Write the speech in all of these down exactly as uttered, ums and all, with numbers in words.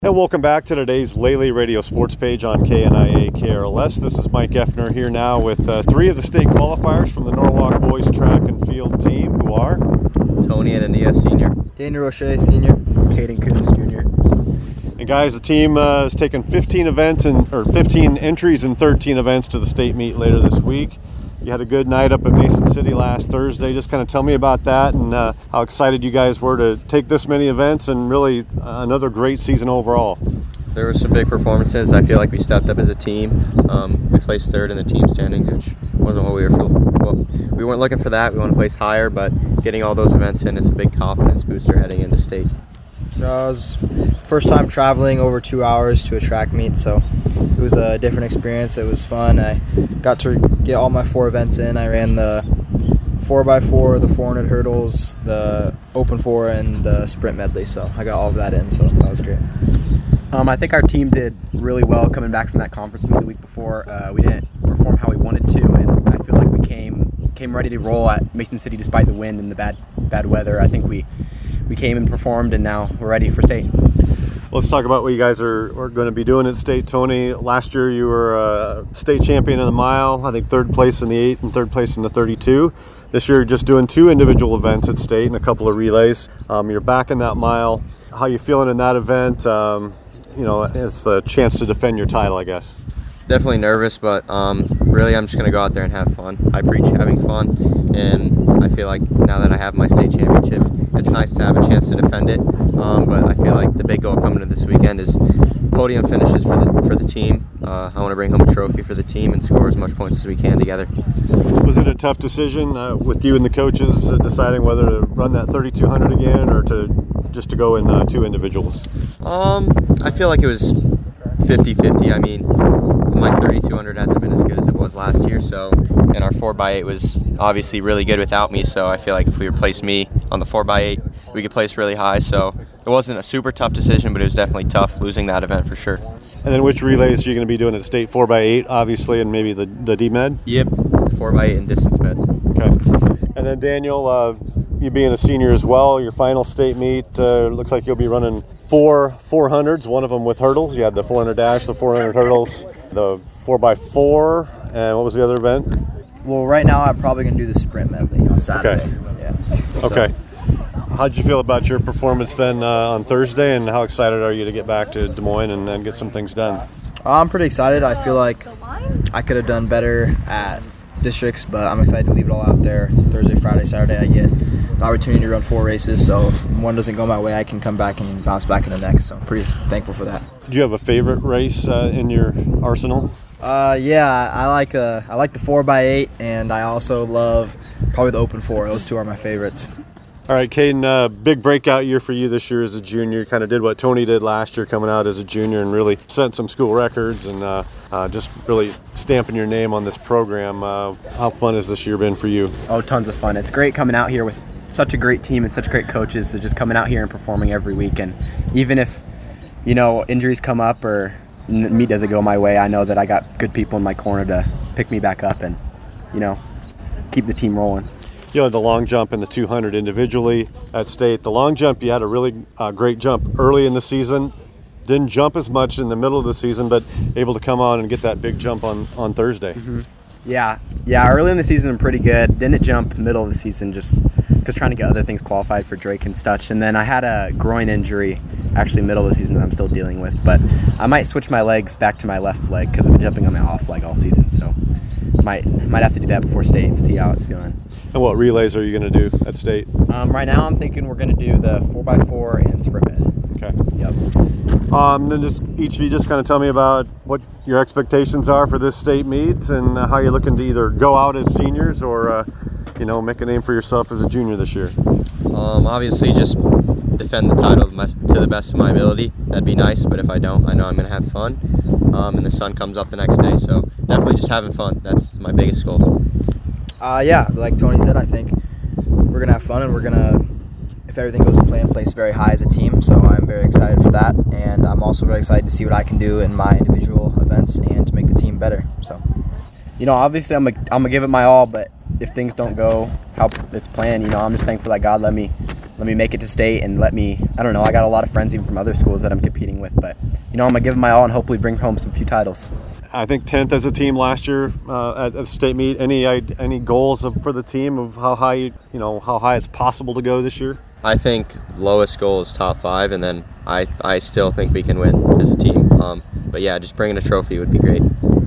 And welcome back to today's Lely Radio Sports page on K N I A K R L S. This is Mike Effner here now with uh, three of the state qualifiers from the Norwalk Boys Track and Field team, who are Tony Ananias, Senior. Daniel Roche, Senior. Caden Coons, Junior. And guys, the team uh, has taken fifteen events and or fifteen entries and thirteen events to the state meet later this week. You had a good night up at Mason City last Thursday. Just kind of tell me about that and uh, how excited you guys were to take this many events and really uh, another great season overall. There were some big performances. I feel like we stepped up as a team. Um, we placed third in the team standings, which wasn't what we were for. Well, we weren't looking for that. We want to place higher, but getting all those events in, it's a big confidence booster heading into state. Uh, it was first time traveling over two hours to a track meet, so it was a different experience. It was fun. I got to get all my four events in. I ran the four by four, the four hundred hurdles, the open four, and the sprint medley, so I got all of that in, so that was great. Um, I think our team did really well coming back from that conference meet the week before. Uh, we didn't perform how we wanted to, and I feel like we came came ready to roll at Mason City despite the wind and the bad bad weather. I think we we came and performed, and now we're ready for state. Let's talk about what you guys are, are going to be doing at state, Tony. Last year you were a state champion in the mile, I think third place in the eight and third place in the thirty-two. This year you're just doing two individual events at state and a couple of relays. Um, you're back in that mile. How you feeling in that event? Um, you know, it's a chance to defend your title, I guess. Definitely nervous, but um, really I'm just going to go out there and have fun. I preach having fun, and I feel like now that I have my state championship, it's nice to have a chance to defend it. Um, but I feel like the big goal coming to this weekend is podium finishes for the for the team. Uh, I want to bring home a trophy for the team and score as much points as we can together. Was it a tough decision uh, with you and the coaches uh, deciding whether to run that thirty-two hundred again or to just to go in uh, two individuals? Um, I feel like it was fifty-fifty. I mean, my thirty-two hundred hasn't been as good as it was last year, so and our four by eight was obviously really good without me, so I feel like if we replaced me on the four by eight, we could place really high. So it wasn't a super tough decision, but it was definitely tough losing that event for sure. And then which relays are you going to be doing at state? four by eight, obviously, and maybe the, the D-Med? Yep, four by eight and distance med. Okay. And then Daniel, uh, you being a senior as well, your final state meet, uh, looks like you'll be running four four hundreds, one of them with hurdles. You had the four hundred dash, the four hundred hurdles, the four by four, and what was the other event? Well, right now I'm probably going to do the sprint medley on Saturday. Okay. Yeah. So, Okay. How'd you feel about your performance then uh, on Thursday, and how excited are you to get back to Des Moines and, and get some things done? I'm pretty excited. I feel like I could have done better at districts, but I'm excited to leave it all out there. Thursday, Friday, Saturday, I get the opportunity to run four races, so if one doesn't go my way, I can come back and bounce back in the next, so I'm pretty thankful for that. Do you have a favorite race uh, in your arsenal? Uh, yeah, I like uh, I like the four by eight, and I also love probably the open four. Those two are my favorites. All right, Caden, uh, big breakout year for you this year as a junior. Kind of did what Tony did last year coming out as a junior and really set some school records and uh, uh, just really stamping your name on this program. Uh, how fun has this year been for you? Oh, tons of fun. It's great coming out here with such a great team and such great coaches, so just coming out here and performing every week. And even if, you know, injuries come up or meet doesn't go my way, I know that I got good people in my corner to pick me back up and, you know, keep the team rolling. You had the long jump and the two hundred individually at state. The long jump, you had a really uh, great jump early in the season. Didn't jump as much in the middle of the season, but able to come on and get that big jump on, on Thursday. Mm-hmm. Yeah, yeah. Early in the season, pretty good. Didn't jump middle of the season, just because trying to get other things qualified for Drake and Stutch. And then I had a groin injury, actually middle of the season that I'm still dealing with. But I might switch my legs back to my left leg because I've been jumping on my off leg all season. So might might have to do that before state and see how it's feeling. And what relays are you going to do at state? Um, right now, I'm thinking we're going to do the four by four and sprint med. Okay. Yep. Um, then just each of you just kind of tell me about what your expectations are for this state meet and how you're looking to either go out as seniors or, uh, you know, make a name for yourself as a junior this year. Um, obviously, just defend the title to the best of my ability. That'd be nice, but if I don't, I know I'm going to have fun. Um, and the sun comes up the next day, so definitely just having fun. That's my biggest goal. Uh, yeah, like Tony said, I think we're going to have fun and we're going to, if everything goes to plan, place very high as a team. So I'm very excited for that. And I'm also very excited to see what I can do in my individual events and to make the team better. So, you know, obviously I'm going I'm to give it my all, but if things don't go how it's planned, you know, I'm just thankful that God let me let me make it to state and let me, I don't know, I got a lot of friends even from other schools that I'm competing with, but, you know, I'm going to give them my all and hopefully bring home some few titles. I think tenth as a team last year uh, at the state meet. Any any goals of, for the team of how high you know how high it's possible to go this year? I think lowest goal is top five, and then I, I still think we can win as a team. Um, but yeah, just bringing a trophy would be great.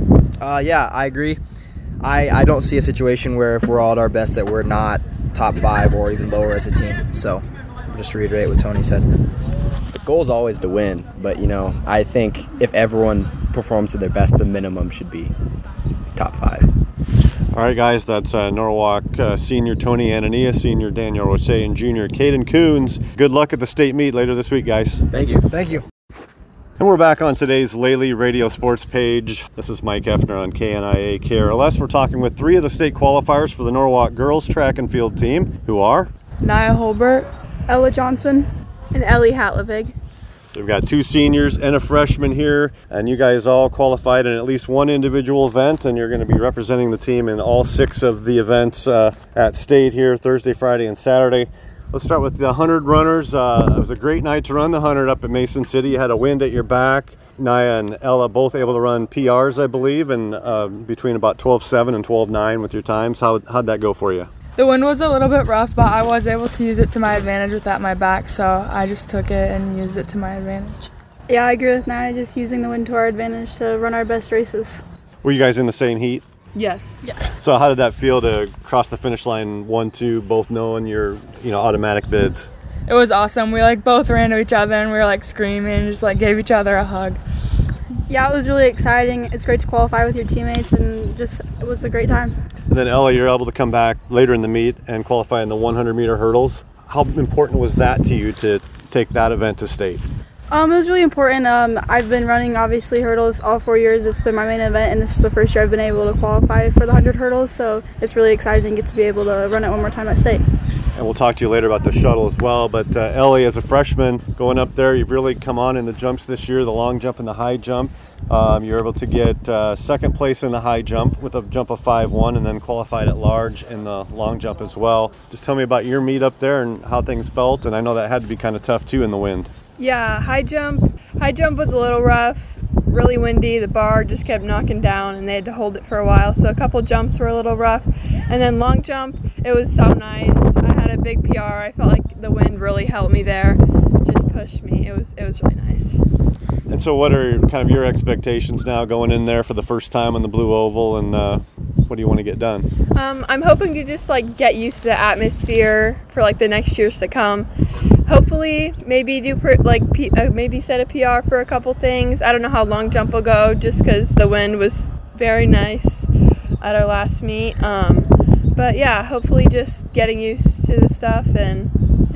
Uh, yeah, I agree. I, I don't see a situation where if we're all at our best that we're not top five or even lower as a team. So just to reiterate what Tony said. The goal is always to win, but, you know, I think if everyone performs to their best, the minimum should be top five. All right, guys, that's uh, Norwalk uh, senior Tony Ananias, senior Daniel Roche, and junior Caden Coons. Good luck at the state meet later this week, guys. Thank you. Thank you. And we're back on today's Lely Radio Sports page. This is Mike Effner on K N I A K R L S. We're talking with three of the state qualifiers for the Norwalk girls track and field team, who are Nia Holbert, Ella Johnson, and Ellie Hatlevig. We've got two seniors and a freshman here, and you guys all qualified in at least one individual event, and you're going to be representing the team in all six of the events uh, at state here Thursday, Friday, and Saturday. Let's start with the one hundred runners. Uh, it was a great night to run the one hundred up at Mason City. You had a wind at your back. Nia and Ella both able to run P Rs, I believe, and uh, between about twelve seven and twelve nine with your times. How, how'd that go for you? The wind was a little bit rough, but I was able to use it to my advantage without my back, so I just took it and used it to my advantage. Yeah, I agree with Nia, just using the wind to our advantage to run our best races. Were you guys in the same heat? Yes. Yes. So how did that feel to cross the finish line one two, both knowing your you know automatic bids? It was awesome. We like both ran to each other and we were like screaming and just like gave each other a hug. Yeah, it was really exciting. It's great to qualify with your teammates, and just it was a great time. And then Ella, you're able to come back later in the meet and qualify in the one hundred meter hurdles. How important was that to you to take that event to state? Um, it was really important. Um, I've been running obviously hurdles all four years. It's been my main event, and this is the first year I've been able to qualify for the one hundred hurdles. So it's really exciting to get to be able to run it one more time at state. And we'll talk to you later about the shuttle as well. But uh, Ellie, as a freshman going up there, you've really come on in the jumps this year, the long jump and the high jump. Um, you're able to get uh, second place in the high jump with a jump of five one, and then qualified at large in the long jump as well. Just tell me about your meet up there and how things felt. And I know that had to be kind of tough too in the wind. Yeah, high jump. High jump was a little rough, really windy. The bar just kept knocking down and they had to hold it for a while. So a couple jumps were a little rough. And then long jump, it was so nice. I had a big P R. I felt like the wind really helped me there. Just pushed me. It was it was really nice. And so what are kind of your expectations now going in there for the first time on the Blue Oval, and uh, what do you want to get done? Um, I'm hoping to just like get used to the atmosphere for like the next years to come. Hopefully, maybe do per, like P, uh, maybe set a P R for a couple things. I don't know how long jump will go, just because the wind was very nice at our last meet. Um, but yeah, hopefully just getting used to the stuff and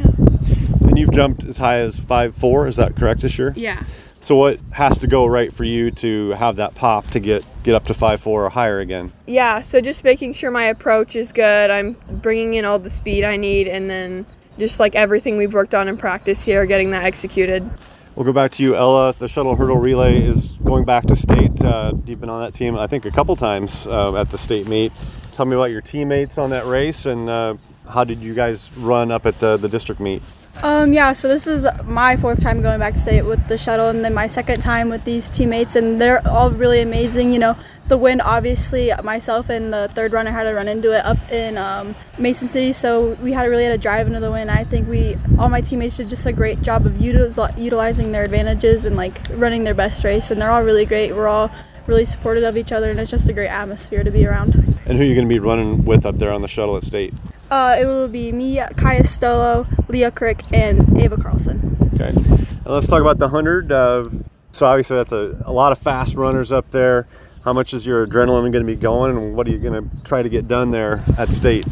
yeah. And you've jumped as high as five four, is that correct this year? Yeah. So what has to go right for you to have that pop to get, get up to five four or higher again? Yeah, so just making sure my approach is good. I'm bringing in all the speed I need, and then just like everything we've worked on in practice here, getting that executed. We'll go back to you, Ella. The shuttle hurdle relay is going back to state. Uh, you've been on that team, I think, a couple times uh, at the state meet. Tell me about your teammates on that race, and uh, how did you guys run up at the, the district meet? Um, yeah, so this is my fourth time going back to state with the shuttle, and then my second time with these teammates, and they're all really amazing. You know, the wind, obviously, myself and the third runner had to run into it up in um, Mason City, so we had to really had to drive into the wind. I think we, all my teammates did just a great job of util- utilizing their advantages and like running their best race, and they're all really great. We're all really supportive of each other, and it's just a great atmosphere to be around. And who are you going to be running with up there on the shuttle at state? Uh, it will be me, Kaya Stolo, Leah Crick, and Ava Carlson. Okay. And let's talk about the one hundred. Uh, so obviously that's a, a lot of fast runners up there. How much is your adrenaline going to be going, and what are you going to try to get done there at state?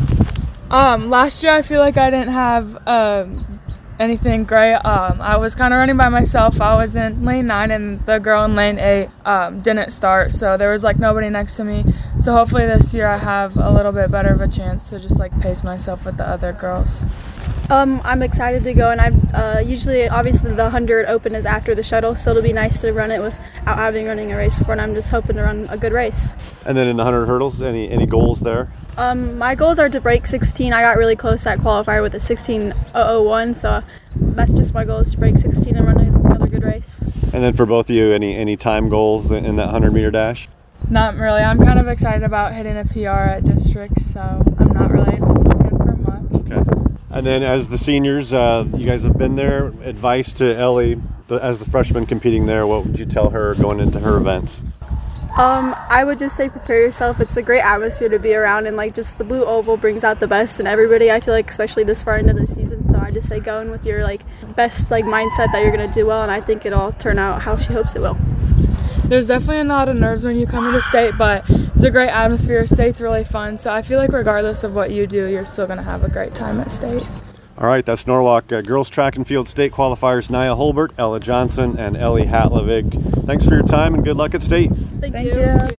Um, last year I feel like I didn't have um, anything great. Um, I was kind of running by myself. I was in lane nine and the girl in lane eight um, didn't start, so there was like nobody next to me. So hopefully this year I have a little bit better of a chance to just like pace myself with the other girls. Um, I'm excited to go, and I uh, usually, obviously, the one hundred open is after the shuttle, so it'll be nice to run it without having running a race before, and I'm just hoping to run a good race. And then in the one hundred hurdles, any any goals there? Um, my goals are to break sixteen. I got really close at qualifier with a sixteen oh one, so that's just my goal is to break sixteen and run another good race. And then for both of you, any any time goals in that one hundred meter dash? Not really. I'm kind of excited about hitting a P R at districts, so I'm not really looking for much. Okay. And then as the seniors, uh, you guys have been there. Advice to Ellie, the, as the freshman competing there, what would you tell her going into her events? Um, I would just say prepare yourself. It's a great atmosphere to be around, and like just the blue oval brings out the best in everybody. I feel like especially this far into the season, so I just say go in with your like best like mindset that you're gonna do well, and I think it'll turn out how she hopes it will. There's definitely a lot of nerves when you come into state, but it's a great atmosphere. State's really fun, so I feel like regardless of what you do, you're still gonna have a great time at state. All right, that's Norwalk uh, girls track and field state qualifiers Nia Holbert, Ella Johnson, and Ellie Hatlovig. Thanks for your time and good luck at state. Thank, Thank you. you.